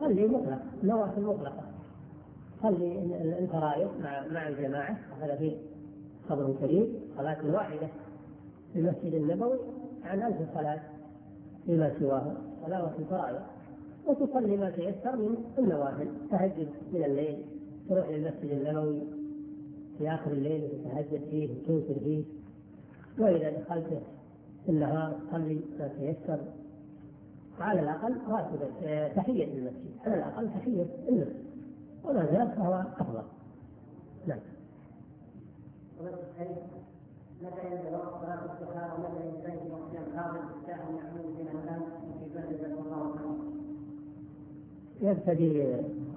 صلي مطلق، نوافل مطلقة، صلي الفرائض مع الجماعة، هذا فيه فضل كبير. صلاة واحدة في المسجد النبوي عن 1000 صلاة فيما سواه، صلاة الفرائض. وتصلي ما تيسر من النوافل، تهجد من الليل، تروح للمسجد النبوي في آخر الليل وتتهجد فيه وتوتر فيه. وإذا دخلت في النهار صلي ما تيسر، على الأقل راتبة تحية المسجد، على الأقل تحية المسجد، وما زال فهو أفضل. نعم. متى ينزل وقت صلاة الاستخارة ومتى ينتهي في وقت الحاضر بالساعة المعلوم بين الأذان في بلد الله عنه؟ يبتدي